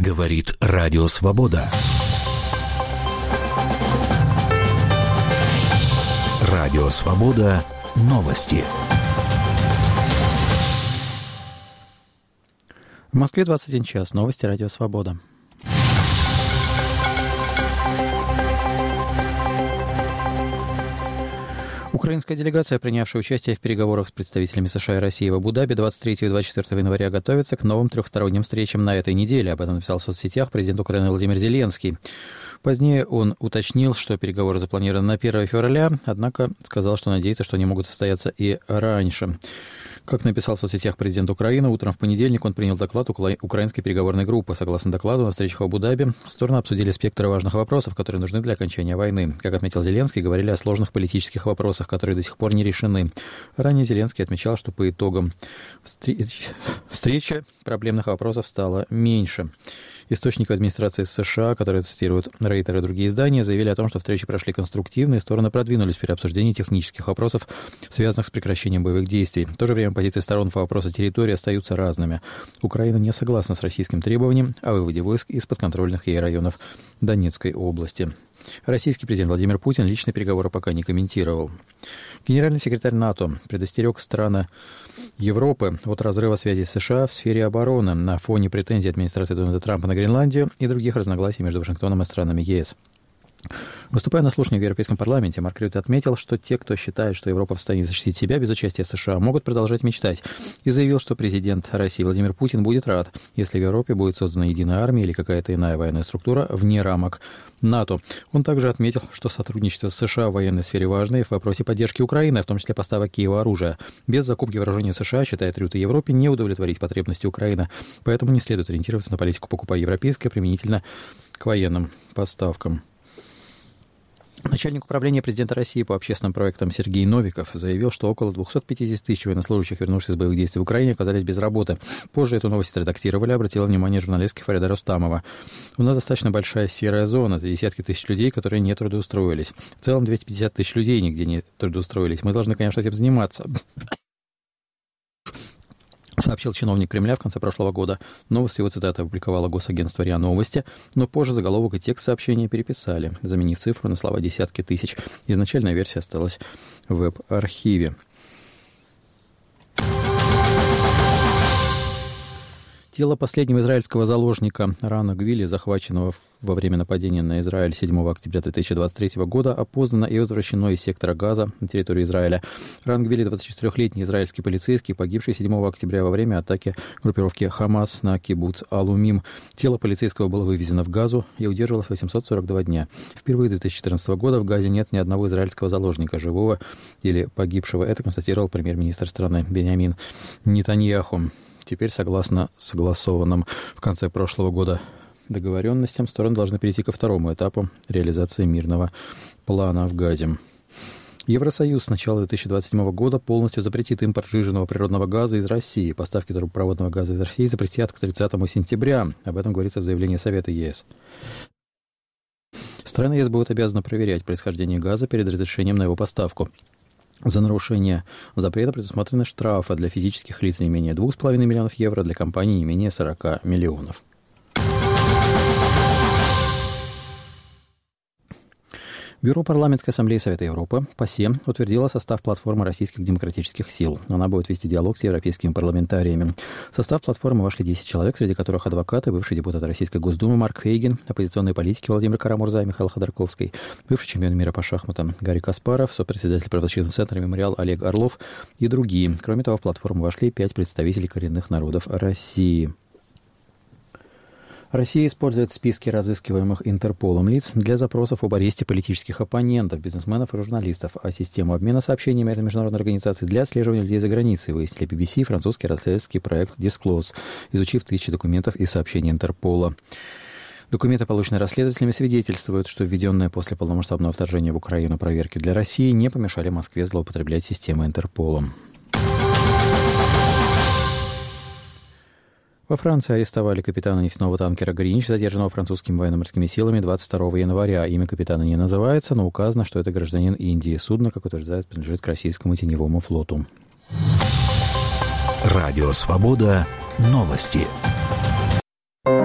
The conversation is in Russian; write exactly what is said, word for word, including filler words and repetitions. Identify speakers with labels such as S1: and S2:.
S1: Говорит Радио Свобода. Радио Свобода. Новости.
S2: В Москве двадцать один час. Новости Радио Свобода. Украинская делегация, принявшая участие в переговорах с представителями США и России в Абу-Даби двадцать третьего и двадцать четвёртого января, готовится к новым трехсторонним встречам на этой неделе. Об этом написал в соцсетях президент Украины Владимир Зеленский. Позднее он уточнил, что переговоры запланированы на первое февраля, однако сказал, что надеется, что они могут состояться и раньше. Как написал в соцсетях президент Украины, утром в понедельник он принял доклад украинской переговорной группы. Согласно докладу, на встречах в Абу-Даби стороны обсудили спектр важных вопросов, которые нужны для окончания войны. Как отметил Зеленский, говорили о сложных политических вопросах, которые до сих пор не решены. Ранее Зеленский отмечал, что по итогам встреч... встречи проблемных вопросов стало меньше. Источники администрации США, которые цитируют Рейтер и другие издания, заявили о том, что встречи прошли конструктивно, и стороны продвинулись при обсуждении технических вопросов, связанных с прекращением боевых действий. В то же время позиции сторон по вопросу территории остаются разными. Украина не согласна с российским требованием о выводе войск из подконтрольных ей районов Донецкой области. Российский президент Владимир Путин личные переговоры пока не комментировал. Генеральный секретарь НАТО предостерег страны Европы от разрыва связи с США в сфере обороны на фоне претензий администрации Дональда Трампа на Гренландию и других разногласий между Вашингтоном и странами ЕС. Выступая на слушании в Европейском парламенте, Марк Рютте отметил, что те, кто считает, что Европа в состоянии защитить себя без участия США, могут продолжать мечтать, и заявил, что президент России Владимир Путин будет рад, если в Европе будет создана единая армия или какая-то иная военная структура вне рамок НАТО. Он также отметил, что сотрудничество с США в военной сфере важно и в вопросе поддержки Украины, в том числе поставок Киеву оружия. Без закупки вооружений США, считает Рютте, Европе не удовлетворить потребности Украины, поэтому не следует ориентироваться на политику «покупай европейское» применительно к военным поставкам. Начальник управления президента России по общественным проектам Сергей Новиков заявил, что около двести пятьдесят тысяч военнослужащих, вернувшихся с боевых действий в Украине, оказались без работы. Позже эту новость редактировали, обратила внимание журналистка Фарида Рустамова. У нас достаточно большая серая зона, это десятки тысяч людей, которые не трудоустроились. В целом двести пятьдесят тысяч людей нигде не трудоустроились. Мы должны, конечно, этим заниматься, сообщил чиновник Кремля в конце прошлого года. Новость его цитаты опубликовало госагентство РИА Новости, но позже заголовок и текст сообщения переписали, заменив цифру на слова «десятки тысяч». Изначальная версия осталась в веб-архиве. Тело последнего израильского заложника Рана Гвили, захваченного во время нападения на Израиль седьмого октября две тысячи двадцать третьего года, опознано и возвращено из сектора Газа на территорию Израиля. Ран Гвили, двадцатичетырёхлетний израильский полицейский, погибший седьмого октября во время атаки группировки Хамас на кибуц Алумим. Тело полицейского было вывезено в Газу и удерживалось восемьсот сорок два дня. Впервые с две тысячи четырнадцатого года в Газе нет ни одного израильского заложника, живого или погибшего. Это констатировал премьер-министр страны Биньямин Нетаньяху. Теперь, согласно согласованным в конце прошлого года договоренностям, стороны должны перейти ко второму этапу реализации мирного плана в Газе. Евросоюз с начала две тысячи двадцать седьмого года полностью запретит импорт сжиженного природного газа из России. Поставки трубопроводного газа из России запретят к тридцатому сентября. Об этом говорится в заявлении Совета ЕС. Страны ЕС будут обязаны проверять происхождение газа перед разрешением на его поставку. За нарушение запрета предусмотрены штрафы для физических лиц не менее двух с половиной миллионов евро, для компаний не менее сорока миллионов. Бюро Парламентской ассамблеи Совета Европы, ПАСЕ, утвердило состав платформы российских демократических сил. Она будет вести диалог с европейскими парламентариями. В состав платформы вошли десять человек, среди которых адвокаты, бывший депутат Российской Госдумы Марк Фейгин, оппозиционные политики Владимир Кара-Мурза и Михаил Ходорковский, бывший чемпион мира по шахматам Гарри Каспаров, сопредседатель правозащитного центра «Мемориал» Олег Орлов и другие. Кроме того, в платформу вошли пять представителей коренных народов России. Россия использует списки разыскиваемых Интерполом лиц для запросов об аресте политических оппонентов, бизнесменов и журналистов, а систему обмена сообщениями этой международной организации для отслеживания людей за границей выяснили би би си и французский расследовательский проект Disclose, изучив тысячи документов и сообщений Интерпола. Документы, полученные расследователями, свидетельствуют, что введенные после полномасштабного вторжения в Украину проверки для России не помешали Москве злоупотреблять системой Интерпола. Во Франции арестовали капитана нефтяного танкера «Гринч», задержанного французскими военно-морскими силами двадцать второго января. Имя капитана не называется, но указано, что это гражданин Индии. Судно, как утверждают, принадлежит к российскому теневому флоту.
S1: Радио «Свобода». Новости.